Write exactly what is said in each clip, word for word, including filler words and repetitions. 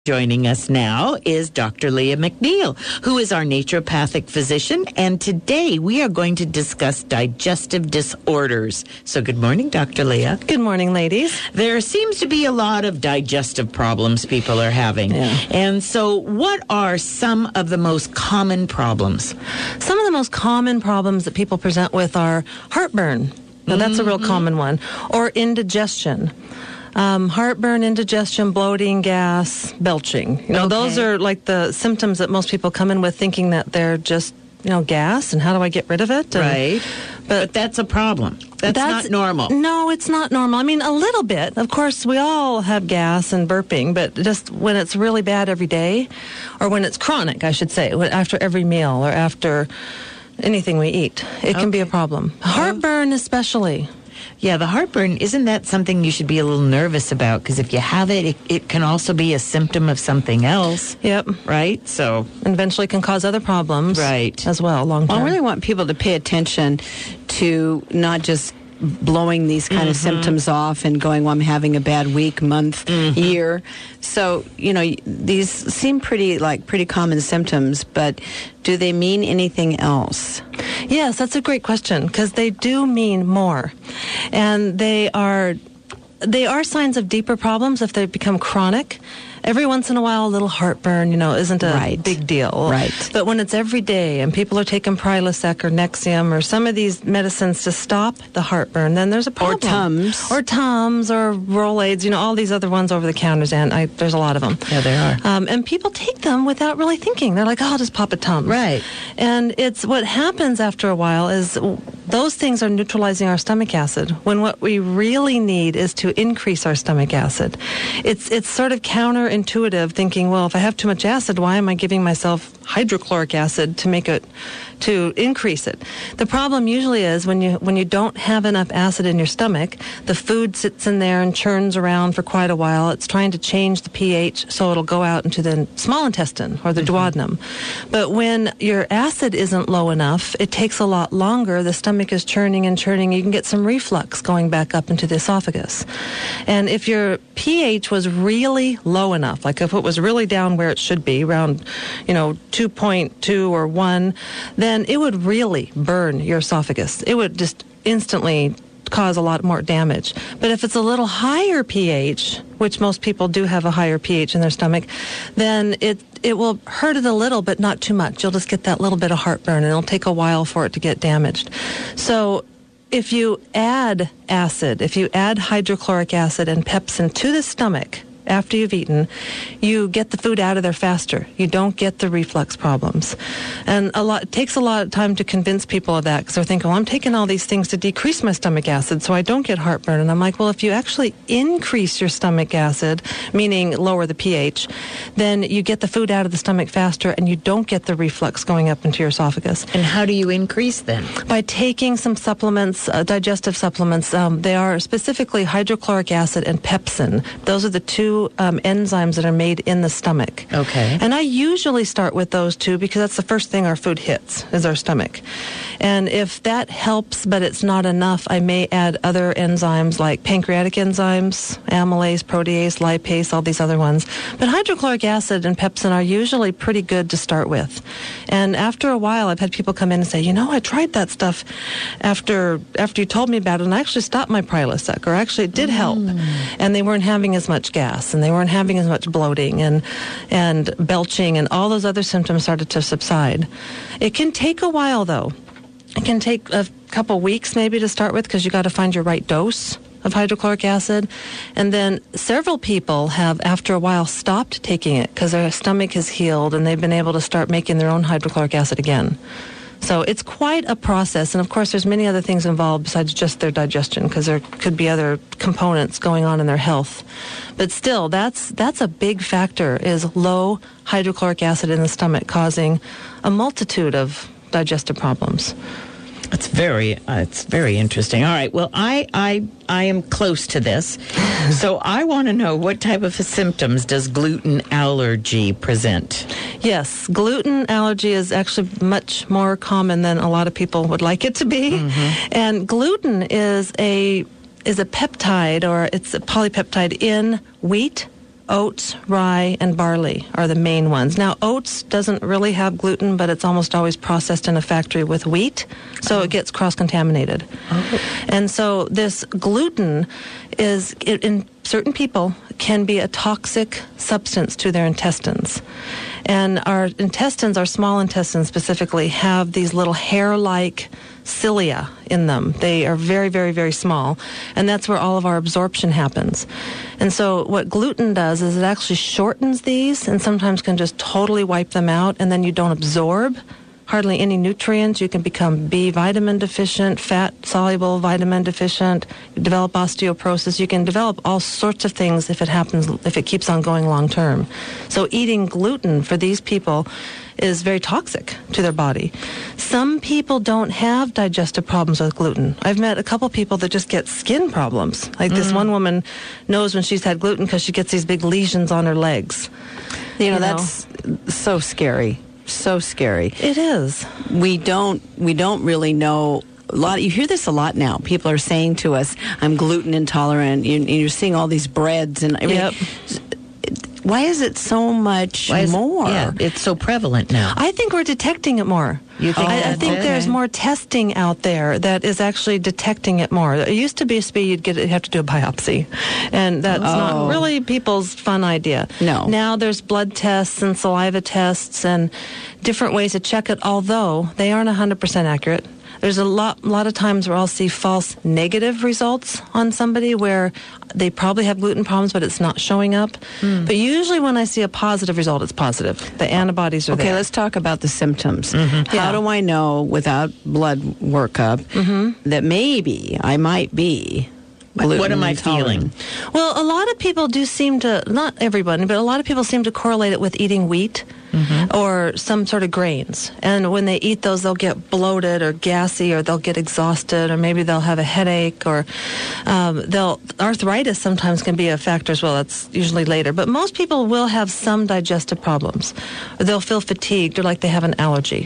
Joining us now is Doctor Leah McNeil, who is our naturopathic physician, and today we are going to discuss digestive disorders. So good morning, Doctor Leah. Good morning, ladies. There seems to be a lot of digestive problems people are having. Yeah. And so what are some of the most common problems? Some of the most common problems that people present with are heartburn. Now, that's mm-hmm. a real common one. Or indigestion. Um, heartburn, indigestion, bloating, gas, belching. You know, okay. Those are like the symptoms that most people come in with, thinking that they're just, you know, gas, and how do I get rid of it? And, right. But, but that's a problem. That's, that's not normal. No, it's not normal. I mean, a little bit. Of course, we all have gas and burping, but just when it's really bad every day, or when it's chronic, I should say, after every meal or after anything we eat, it can okay. be a problem. Heartburn especially. Yeah, the heartburn, isn't that something you should be a little nervous about? Because if you have it, it, it can also be a symptom of something else. Yep. Right? So eventually can cause other problems. Right. As well, long term. Well, I really want people to pay attention to not just blowing these kind mm-hmm. of symptoms off and going, well, I'm having a bad week, month, mm-hmm. year. So, you know, these seem pretty, like, pretty common symptoms, but do they mean anything else? Yes, that's a great question, because they do mean more. And they are, they are signs of deeper problems if they become chronic. Every once in a while, a little heartburn, you know, isn't a right. big deal. Right. But when it's every day and people are taking Prilosec or Nexium or some of these medicines to stop the heartburn, then there's a problem. Or Tums. Or Tums or Rolaids, you know, all these other ones over the counters, and I, there's a lot of them. Yeah, there are. Um, and people take them without really thinking. They're like, oh, I'll just pop a Tums. Right. And it's what happens after a while is those things are neutralizing our stomach acid, when what we really need is to increase our stomach acid. It's, it's sort of counter intuitive thinking, well, if I have too much acid, why am I giving myself hydrochloric acid to make it, to increase it? The problem usually is when you when you don't have enough acid in your stomach, the food sits in there and churns around for quite a while. It's trying to change the pH so it'll go out into the small intestine or the mm-hmm. duodenum. But when your acid isn't low enough, it takes a lot longer. The stomach is churning and churning. You can get some reflux going back up into the esophagus. And if your pH was really low enough, like if it was really down where it should be, around, you know, two point two or one, then it would really burn your esophagus. It would just instantly cause a lot more damage. But if it's a little higher pH, which most people do have a higher pH in their stomach, then it it will hurt it a little, but not too much. You'll just get that little bit of heartburn, and it'll take a while for it to get damaged. So if you add acid, if you add hydrochloric acid and pepsin to the stomach after you've eaten, you get the food out of there faster. You don't get the reflux problems. And a lot, it takes a lot of time to convince people of that, because they're thinking, well, I'm taking all these things to decrease my stomach acid so I don't get heartburn. And I'm like, well, if you actually increase your stomach acid, meaning lower the pH, then you get the food out of the stomach faster and you don't get the reflux going up into your esophagus. And how do you increase then? By taking some supplements, uh, digestive supplements. Um, they are specifically hydrochloric acid and pepsin. Those are the two Um, enzymes that are made in the stomach. Okay. And I usually start with those two because that's the first thing our food hits, is our stomach. And if that helps, but it's not enough, I may add other enzymes like pancreatic enzymes, amylase, protease, lipase, all these other ones. But hydrochloric acid and pepsin are usually pretty good to start with. And after a while, I've had people come in and say, you know, I tried that stuff after after you told me about it, and I actually stopped my Prilosec, or actually it did help. Mm. And they weren't having as much gas, and they weren't having as much bloating and and belching, and all those other symptoms started to subside. It can take a while, though. It can take a couple weeks maybe to start with, because you got to find your right dose of hydrochloric acid. And then several people have, after a while, stopped taking it because their stomach has healed and they've been able to start making their own hydrochloric acid again. So it's quite a process. And of course, there's many other things involved besides just their digestion, because there could be other components going on in their health. But still, that's that's a big factor, is low hydrochloric acid in the stomach causing a multitude of digestive problems. It's very, uh, it's very interesting. All right. Well, I, I, I am close to this, so I want to know, what type of symptoms does gluten allergy present? Yes, gluten allergy is actually much more common than a lot of people would like it to be, mm-hmm. and gluten is a is a peptide, or it's a polypeptide in wheat, oats, rye, and barley are the main ones. Now, oats doesn't really have gluten, but it's almost always processed in a factory with wheat, so oh. it gets cross-contaminated. Oh. And so this gluten is, in certain people, can be a toxic substance to their intestines. And our intestines, our small intestines specifically, have these little hair-like cilia in them. They are very, very, very small, and that's where all of our absorption happens. And so what gluten does is it actually shortens these and sometimes can just totally wipe them out, and then you don't absorb hardly any nutrients. You can become B vitamin deficient, fat-soluble vitamin deficient, develop osteoporosis. You can develop all sorts of things if it happens, if it keeps on going long term. So eating gluten for these people is very toxic to their body. Some people don't have digestive problems with gluten. I've met a couple people that just get skin problems. Like mm. this one woman knows when she's had gluten because she gets these big lesions on her legs. You know, you that's know? so scary. So scary. It is. We don't we don't really know a lot. You hear this a lot now. People are saying to us, I'm gluten intolerant. You, you're seeing all these breads and everything. Yep. Why is it so much Why is more? It, yeah, it's so prevalent now. I think we're detecting it more. You think? I, I think it? there's more testing out there that is actually detecting it more. It used to be a speed you'd get you have to do a biopsy, and that's oh. not really people's fun idea. No. Now there's blood tests and saliva tests and different ways to check it. Although they aren't one hundred percent accurate. There's a lot, lot of times where I'll see false negative results on somebody where they probably have gluten problems, but it's not showing up. Mm. But usually when I see a positive result, it's positive. The antibodies are okay, there. Okay, let's talk about the symptoms. Mm-hmm. How yeah. do I know without blood workup mm-hmm. that maybe I might be gluten What am I intolerant? feeling? Well, a lot of people do seem to, not everybody, but a lot of people seem to correlate it with eating wheat. Mm-hmm. Or some sort of grains. And when they eat those, they'll get bloated or gassy, or they'll get exhausted, or maybe they'll have a headache, or um, they'll arthritis sometimes can be a factor as well. That's usually later. But most people will have some digestive problems. Or they'll feel fatigued or like they have an allergy.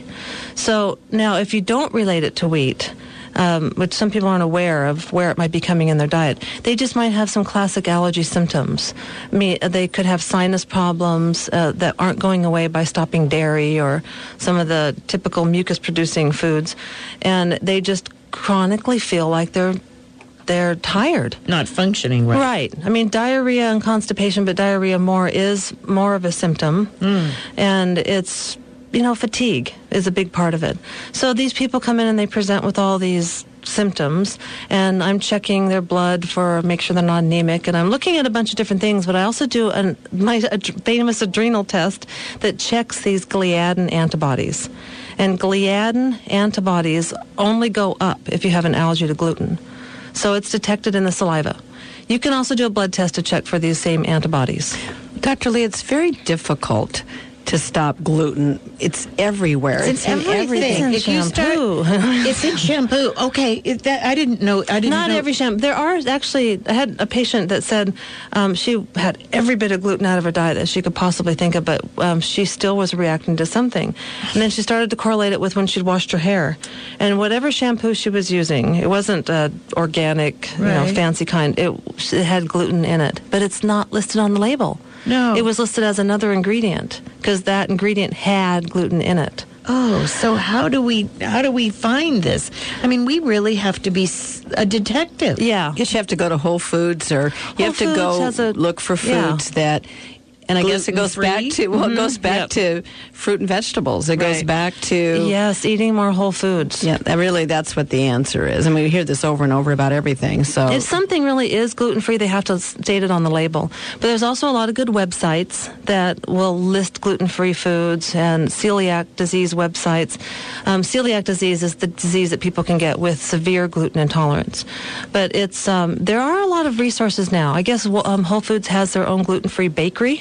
So now if you don't relate it to wheat, Um, which some people aren't aware of where it might be coming in their diet. They just might have some classic allergy symptoms. I mean, they could have sinus problems uh, that aren't going away by stopping dairy or some of the typical mucus-producing foods, and they just chronically feel like they're they're tired. Not functioning right. Right. I mean, diarrhea and constipation, but diarrhea more is more of a symptom, mm. and it's you know, fatigue is a big part of it. So these people come in and they present with all these symptoms, and I'm checking their blood for make sure they're not anemic, and I'm looking at a bunch of different things, but I also do an, my a famous adrenal test that checks these gliadin antibodies. And gliadin antibodies only go up if you have an allergy to gluten. So it's detected in the saliva. You can also do a blood test to check for these same antibodies. Doctor Lee, it's very difficult to stop gluten. It's everywhere. It's, it's in everything. It's in if shampoo. You start, it's in shampoo. Okay, it, that, I didn't know. I didn't. Not know. every shampoo. There are actually. I had a patient that said um, she had every bit of gluten out of her diet that she could possibly think of, but um, she still was reacting to something. And then she started to correlate it with when she'd washed her hair, and whatever shampoo she was using, it wasn't uh, organic, right. you know, fancy kind. It, it had gluten in it, but it's not listed on the label. No. It was listed as another ingredient because that ingredient had gluten in it. Oh, so how do we how do we find this? I mean, we really have to be a detective. Yeah. I guess you have to go to Whole Foods, or you Whole have to Foods go has a, look for foods yeah. that. And I guess it goes back to well, mm-hmm. it goes back yep. to fruit and vegetables. It right. goes back to yes, eating more whole foods. Yeah, that really, that's what the answer is. I mean, we hear this over and over about everything. So if something really is gluten free, they have to state it on the label. But there's also a lot of good websites that will list gluten free foods and celiac disease websites. Um, celiac disease is the disease that people can get with severe gluten intolerance. But it's um, there are a lot of resources now. I guess um, Whole Foods has their own gluten free bakery.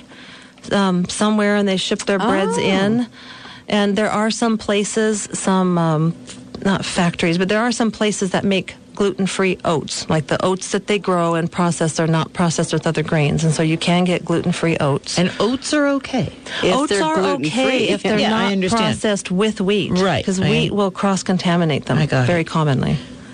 Um, somewhere, and they ship their breads oh. in. And there are some places, some, um, not factories, but there are some places that make gluten-free oats. Like the oats that they grow and process are not processed with other grains. And so you can get gluten-free oats. And oats are okay. If oats are gluten-free. okay if they're yeah, not processed with wheat. Right. Because wheat will cross-contaminate them I got very it. commonly.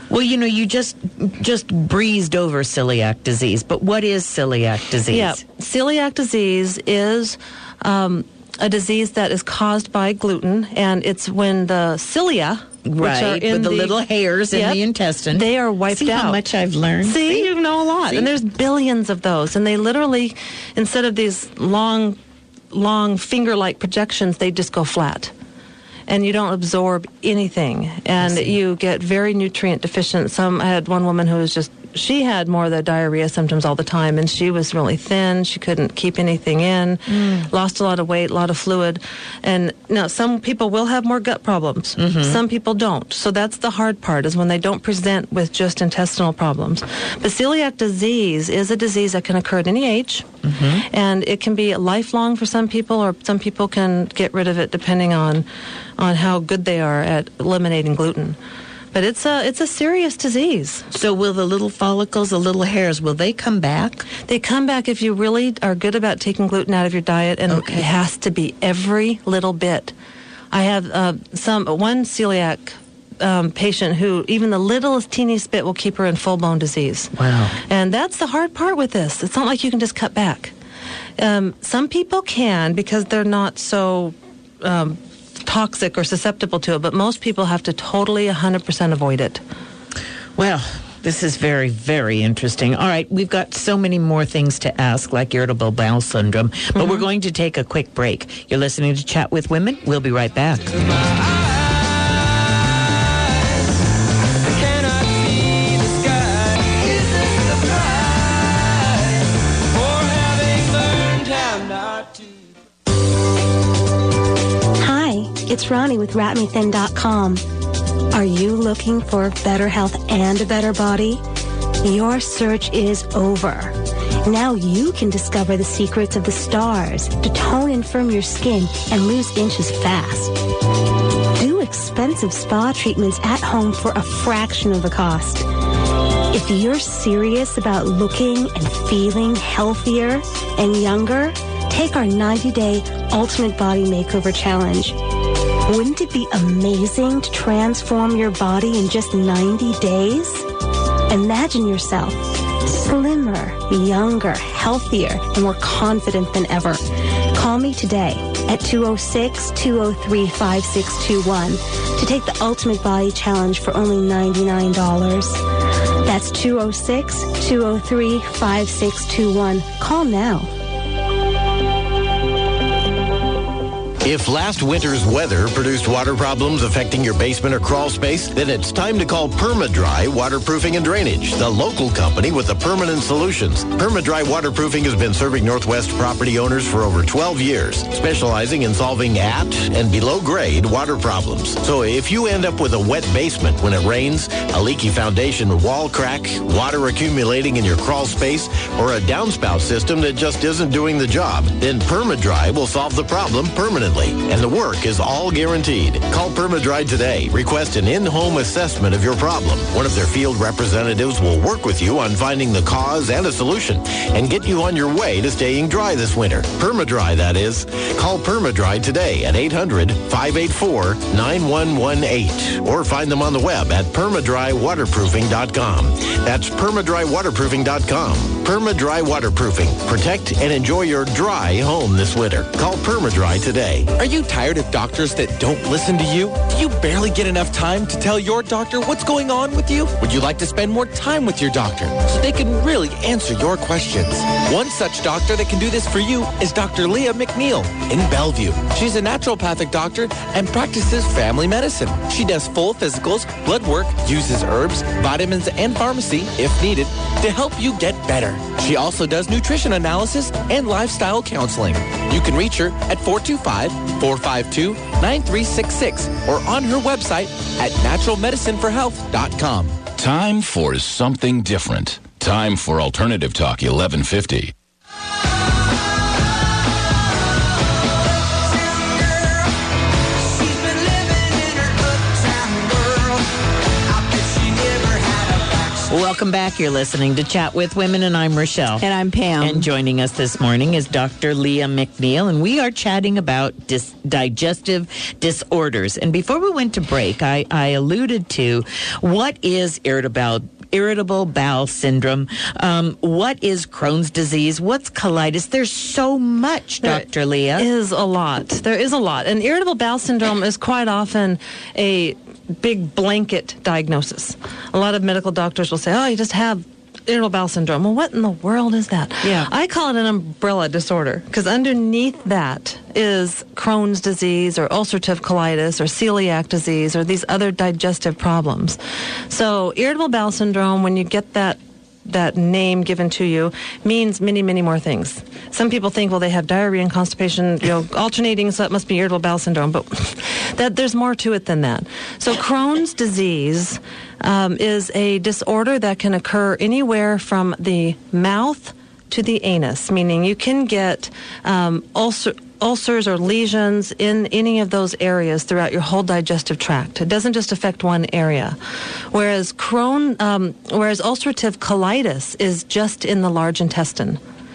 Well, you know, you just just breezed over celiac disease, but what is celiac disease? Yeah, celiac disease is um, a disease that is caused by gluten, and it's when the cilia, right, which are in with the, the little hairs yep, in the intestine, they are wiped See out. how much I've learned? See, See? you know a lot, See? and there's billions of those, and they literally, instead of these long, long finger-like projections, they just go flat. And you don't absorb anything, and you get very nutrient deficient. Some I had one woman who was just she had more of the diarrhea symptoms all the time, and she was really thin. She couldn't keep anything in, mm. lost a lot of weight, a lot of fluid. And now some people will have more gut problems. Mm-hmm. Some people don't. So that's the hard part, is when they don't present with just intestinal problems. But celiac disease is a disease that can occur at any age, mm-hmm. and it can be lifelong for some people, or some people can get rid of it depending on on how good they are at eliminating gluten. But it's a it's a serious disease. So will the little follicles, the little hairs, will they come back? They come back if you really are good about taking gluten out of your diet, and okay. it has to be every little bit. I have uh, some one celiac um, patient who even the littlest teeniest bit will keep her in full-blown disease. Wow. And that's the hard part with this. It's not like you can just cut back. Um, some people can, because they're not so Um, toxic or susceptible to it, but most people have to totally one hundred percent avoid it. Well, this is very, very interesting. All right, we've got so many more things to ask, like irritable bowel syndrome, but mm-hmm. we're going to take a quick break. You're listening to Chat with Women. We'll be right back. It's Ronnie with rat me thin dot com. Are you looking for better health and a better body? Your search is over. Now you can discover the secrets of the stars to tone and firm your skin and lose inches fast. Do expensive spa treatments at home for a fraction of the cost. If you're serious about looking and feeling healthier and younger, take our ninety-day Ultimate Body Makeover Challenge. Wouldn't it be amazing to transform your body in just ninety days? Imagine yourself slimmer, younger, healthier, and more confident than ever. Call me today at two oh six, two oh three, five six two one to take the Ultimate Body Challenge for only ninety-nine dollars. That's two oh six, two oh three, five six two one. Call now. If last winter's weather produced water problems affecting your basement or crawl space, then it's time to call Perma-Dry Waterproofing and Drainage, the local company with the permanent solutions. Perma-Dry Waterproofing has been serving Northwest property owners for over twelve years, specializing in solving at and below grade water problems. So if you end up with a wet basement when it rains, a leaky foundation wall crack, water accumulating in your crawl space, or a downspout system that just isn't doing the job, then Perma-Dry will solve the problem permanently. And the work is all guaranteed. Call Perma-Dry today. Request an in-home assessment of your problem. One of their field representatives will work with you on finding the cause and a solution and get you on your way to staying dry this winter. Perma-Dry, that is. Call Perma-Dry today at eight hundred, five eight four, nine one one eight or find them on the web at perma dry waterproofing dot com. That's perma dry waterproofing dot com. Perma-Dry Waterproofing. Protect and enjoy your dry home this winter. Call Perma-Dry today. Are you tired of doctors that don't listen to you? Do you barely get enough time to tell your doctor what's going on with you? Would you like to spend more time with your doctor so they can really answer your questions? One such doctor that can do this for you is Doctor Leah McNeil in Bellevue. She's a naturopathic doctor and practices family medicine. She does full physicals, blood work, uses herbs, vitamins, and pharmacy, if needed, to help you get better. She also does nutrition analysis and lifestyle counseling. You can reach her at four two five, four five two, nine three six six or on her website at natural medicine for health dot com. Time for something different. Time for Alternative Talk eleven fifty. Welcome Welcome back. You're listening to Chat with Women, and I'm Rochelle. And I'm Pam. And joining us this morning is Doctor Leah McNeil, and we are chatting about dis- digestive disorders. And before we went to break, I, I alluded to what is irritable irritable bowel syndrome. Um, what is Crohn's disease? What's colitis? There's so much, Doctor Leah. There is a lot. There is a lot. And irritable bowel syndrome is quite often a big blanket diagnosis. A lot of medical doctors will say, oh, you just have irritable bowel syndrome. Well, what in the world is that? Yeah. I call it an umbrella disorder because underneath that is Crohn's disease or ulcerative colitis or celiac disease or these other digestive problems. So irritable bowel syndrome, when you get that that name given to you, means many, many more things. Some people think, well, they have diarrhea and constipation, you know, alternating, so that must be irritable bowel syndrome. But that there's more to it than that. So Crohn's disease um, is a disorder that can occur anywhere from the mouth to the anus, meaning you can get um, ulcer. ulcers or lesions in any of those areas throughout your whole digestive tract. It doesn't just affect one area. Whereas Crohn, um, whereas ulcerative colitis is just in the large intestine.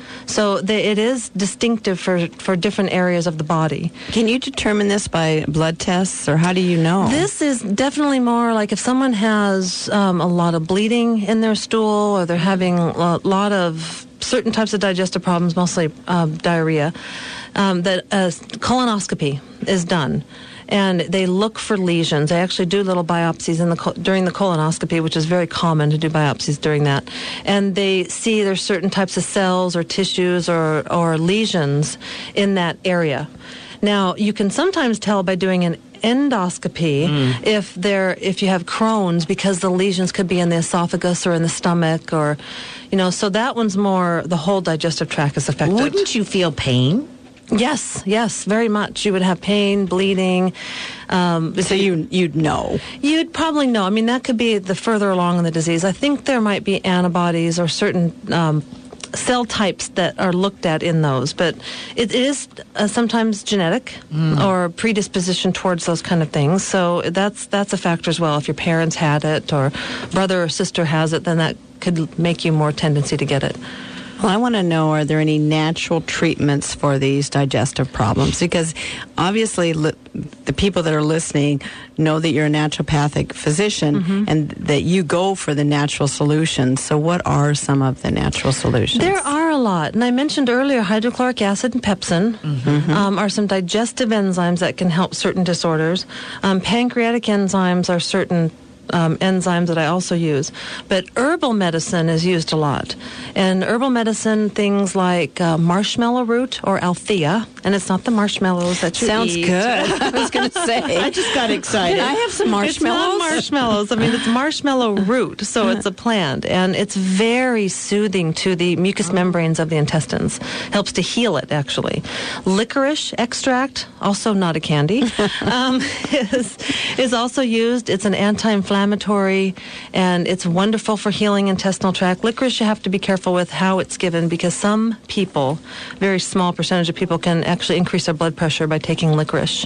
So the, it is distinctive for, for different areas of the body. Can you determine this by blood tests, or how do you know? This is definitely more like if someone has um, a lot of bleeding in their stool, or they're having a lot of certain types of digestive problems, mostly um, diarrhea, um, that a colonoscopy is done. And they look for lesions. They actually do little biopsies in the col- during the colonoscopy, which is very common to do biopsies during that. And they see there's certain types of cells or tissues or, or lesions in that area. Now, you can sometimes tell by doing an endoscopy mm. if they're if you have Crohn's, because the lesions could be in the esophagus or in the stomach, or, you know, so that one's more the whole digestive tract is affected. Wouldn't you feel pain? Yes, yes, very much. You would have pain, bleeding. Um, so you, you'd know. You'd probably know. I mean, that could be the further along in the disease. I think there might be antibodies or certain um, cell types that are looked at in those. But it, it is uh, sometimes genetic mm. or predisposition towards those kind of things. So that's that's a factor as well. If your parents had it or brother or sister has it, then that could make you more tendency to get it. Well, I want to know, are there any natural treatments for these digestive problems? Because obviously li- the people that are listening know that you're a naturopathic physician mm-hmm. and that you go for the natural solutions. So what are some of the natural solutions? There are a lot. And I mentioned earlier hydrochloric acid and pepsin mm-hmm. um, are some digestive enzymes that can help certain disorders. Um, pancreatic enzymes are certain Um, enzymes that I also use. But herbal medicine is used a lot. And herbal medicine, things like uh, marshmallow root or Althea, and it's not the marshmallows that you Sounds eat. good. I was going to say. I just got excited. Can I have some marshmallows? It's not marshmallows. I mean, it's marshmallow root, so it's a plant. And it's very soothing to the mucous membranes of the intestines. Helps to heal it, actually. Licorice extract, also not a candy, um, is, is also used. It's an anti-inflammatory inflammatory, and it's wonderful for healing intestinal tract. Licorice, you have to be careful with how it's given, because some people, very small percentage of people, can actually increase their blood pressure by taking licorice.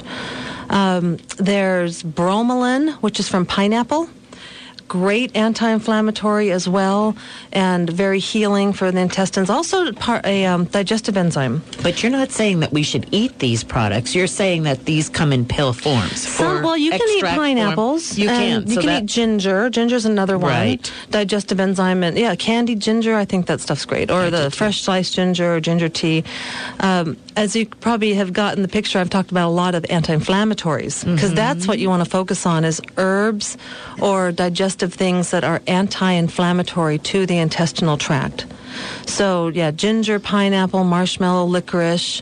Um, there's bromelain, which is from pineapple. Great anti-inflammatory as well, and very healing for the intestines. Also part, a um, digestive enzyme. But you're not saying that we should eat these products. You're saying that these come in pill forms. Some, well, you can eat pineapples. Form. You can. You so can that... eat ginger. Ginger's another one. Right. Digestive enzyme. And yeah, candied ginger, I think that stuff's great. Or the fresh sliced ginger or ginger tea. Um, as you probably have gotten the picture, I've talked about a lot of anti-inflammatories, because mm-hmm. that's what you want to focus on, is herbs or digestive things that are anti-inflammatory to the intestinal tract. So, yeah, ginger, pineapple, marshmallow, licorice.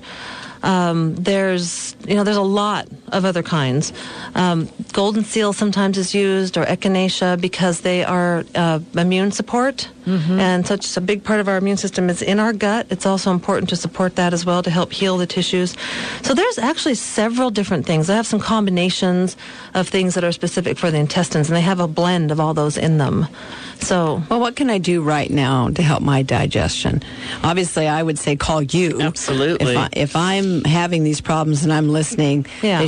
Um, there's, you know, there's a lot of other kinds. Um, golden seal sometimes is used, or echinacea, because they are uh, immune support. Mm-hmm. And such a big part of our immune system is in our gut. It's also important to support that as well, to help heal the tissues. So there's actually several different things. I have some combinations of things that are specific for the intestines, and they have a blend of all those in them. So, well, what can I do right now to help my digestion? Obviously, I would say call you. Absolutely. If, I, if I'm having these problems and I'm listening, yeah. they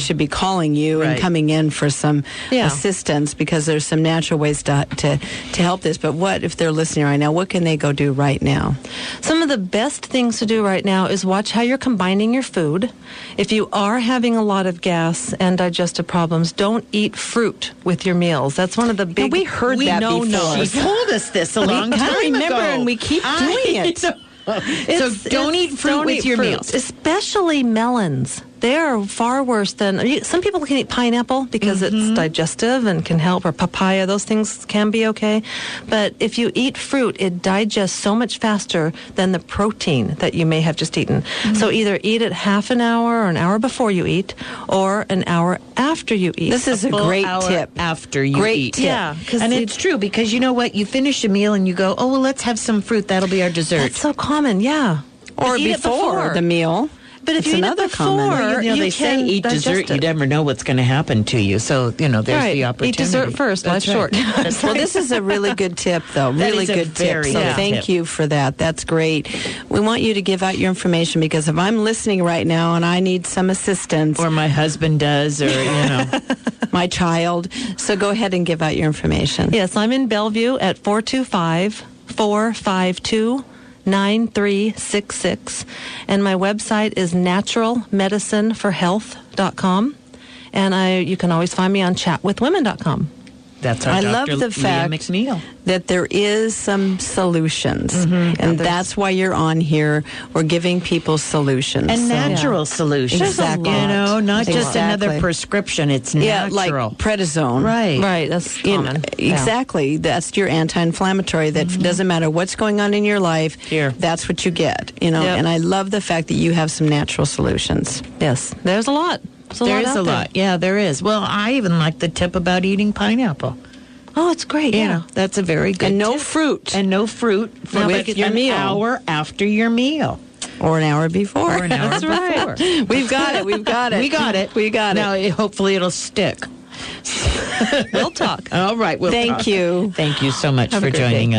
should be calling you Right. and coming in for some Yeah. assistance, because there's some natural ways to, to to help this. But what if they're listening right now? What can they go do right now? Some of the best things to do right now is watch how you're combining your food. If you are having a lot of gas and digestive problems, don't eat fruit with your meals. That's one of the big. we heard we that know, before. no. She told us this a long I time remember, ago. and we keep doing I it. know. So It's- don't it's- eat fruit don't with eat your fruit, meals. especially melons. They are far worse than you- some people can eat pineapple because Mm-hmm. it's digestive and can help, or papaya. Those things can be okay, but if you eat fruit, it digests so much faster than the protein that you may have just eaten. Mm-hmm. So either eat it half an hour or an hour before you eat, or an hour after you eat. This is a Full great hour tip. after you Great eat. tip. Yeah, 'cause and it- it's true, because you know what? You finish a meal and you go, oh, well, let's have some fruit. That'll be our dessert. That's so common. Yeah. Or Eat it before, the meal. But if It's you eat it another before, comment. Well, you know, you they say can eat digest dessert. it. You never know what's going to happen to you. So, you know, there's Right. the Eat opportunity. dessert first. That's Life's right. short. That's Well, right. this is a really good tip, though. That Really is a good tip. very So good thank tip. you for that. That's great. We want you to give out your information, because if I'm listening right now and I need some assistance, Or my husband does, or, you know. my child, so go ahead and give out your information. Yes, I'm in Bellevue at four two five, four five two, nine three six six. And my website is natural medicine for health dot com. And I, you can always find me on chat with women dot com. That's our I Doctor love the Leah fact McNeil. that there is some solutions, and that's why you're on here. We're giving people solutions. And So- natural solutions. Exactly. You know, not just Exactly. another prescription. It's yeah, like natural. prednisone. Right. Right, that's You know, common. Yeah. exactly. That's your anti-inflammatory. That doesn't matter what's going on in your life. Here. That's what you get. You know, Yep. and I love the fact that you have some natural solutions. Yes, there's a lot. There's a There lot is out a there. lot. Yeah, there is. Well, I even like the tip about eating pineapple. Oh, it's great. You Yeah. know, that's a very good And no tip. fruit. And no fruit for With like your an meal. hour after your meal. Or an hour before. Or an hour That's right. before. We've got it. We've got it. We got it. We got now, it. Now, hopefully it'll stick. We'll talk. All right. We'll Thank talk. you. Thank you so much Have a for great joining day. us.